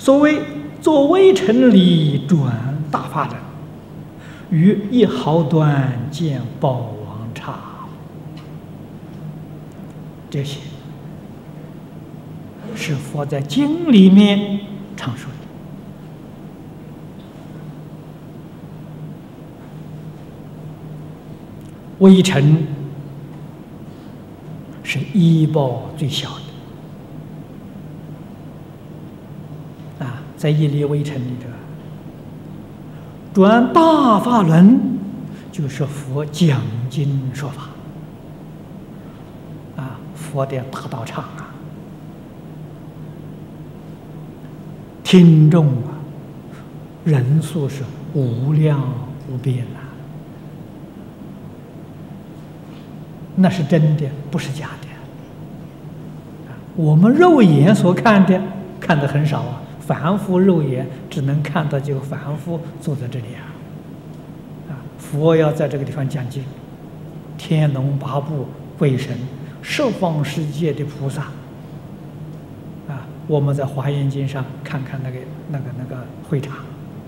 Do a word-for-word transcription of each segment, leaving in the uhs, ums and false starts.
所谓作微尘里转大法忍，于一毫端见宝王刹。这些是佛在经里面常说的。微尘是依报最小的啊，在一粒微尘里头，转大法轮，就是佛讲经说法啊，佛的大道场啊，听众啊，人数是无量无边呐、那是真的，不是假的。我们肉眼所看的，看的很少啊。凡夫肉眼只能看到这个凡夫坐在这里啊。啊，佛要在这个地方讲经，天龙八部、鬼神、十方世界的菩萨，啊，我们在华严经上看看那个那个那个会场，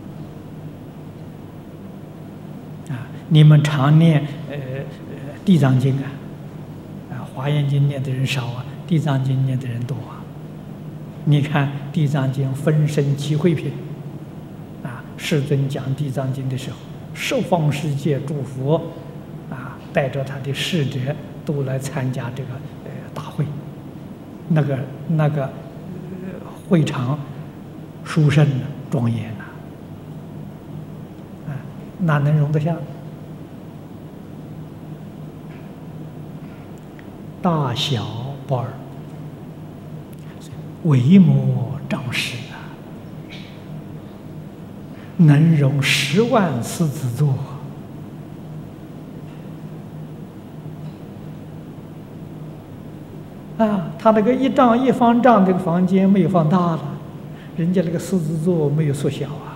啊，你们常念呃呃地藏经啊。华严经念的人少啊，地藏经念的人多啊。你看地藏经分身集会品啊，世尊讲地藏经的时候，十方世界诸佛啊，带着他的侍者都来参加这个呃大会，那个那个、呃、会场殊胜啊，庄严呐、啊，啊，哪能容得下？大小不二，维摩仗势啊，能容十万狮子座啊！他那个一丈一方丈这个房间没有放大了，人家那个狮子座没有缩小啊。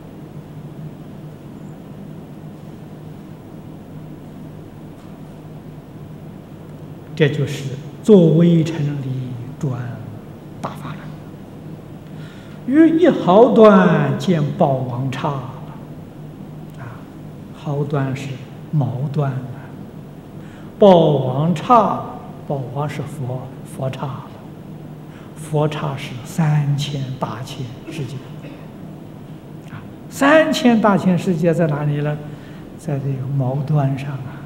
这就是作微尘里转大法忍，于一毫端见宝王刹啊，毫端是毛端啊，宝王刹，宝王是佛，佛刹，佛刹是三千大千世界啊，三千大千世界在哪里呢？在这个毛端上啊。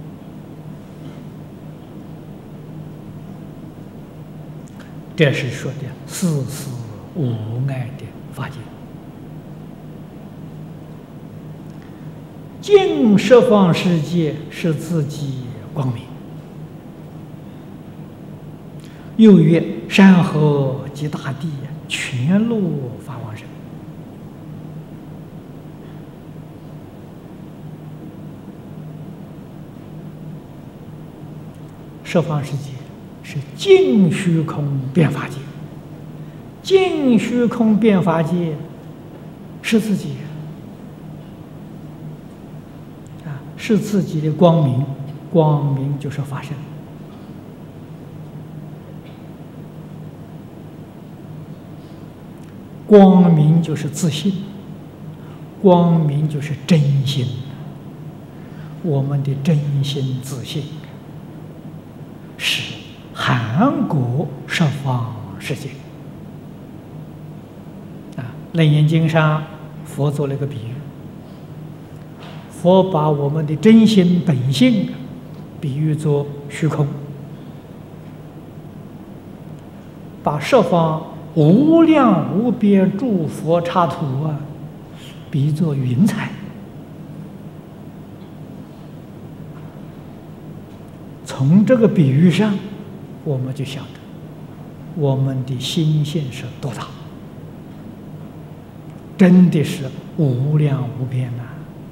这是说的世事无碍的法界，净十方世界是自己光明，又曰山河及大地全入法王身。十方世界是净虚空变法界，净虚空变法界是自己啊，是自己的光明，光明就是法身。光明就是自信，光明就是真心，我们的真心自信是含裹十方世界啊。《楞严经》上，佛做了一个比喻，佛把我们的真心本性比喻作虚空，把十方无量无边诸佛刹土啊，比作云彩。从这个比喻上，我们就晓得我们的心性是多大，真的是无量无边呐、啊！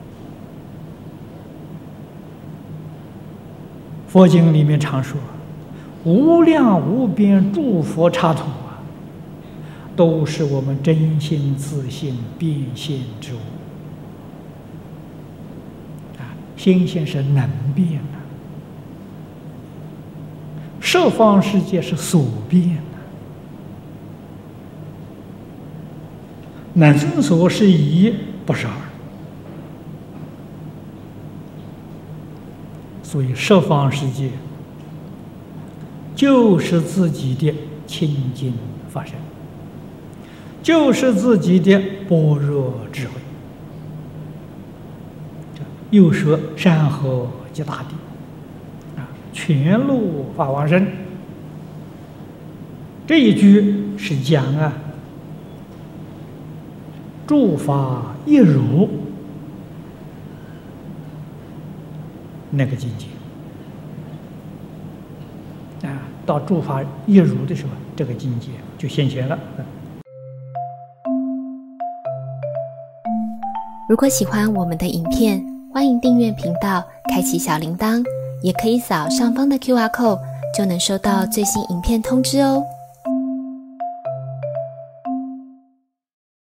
佛经里面常说，无量无边诸佛刹土啊，都是我们真心自性变现之物啊，心性是能变的。十方世界是所变的乃真所是一，不是二。所以十方世界就是自己的清净法身，就是自己的般若智慧。又说山河及大地，啊，全露法王身。这一句是讲啊，诸法一如那个境界啊，到诸法一如的时候，这个境界就现前了。 如果喜欢我们的影片，欢迎订阅频道，开启小铃铛，也可以扫上方的 Q R code， 就能收到最新影片通知哦。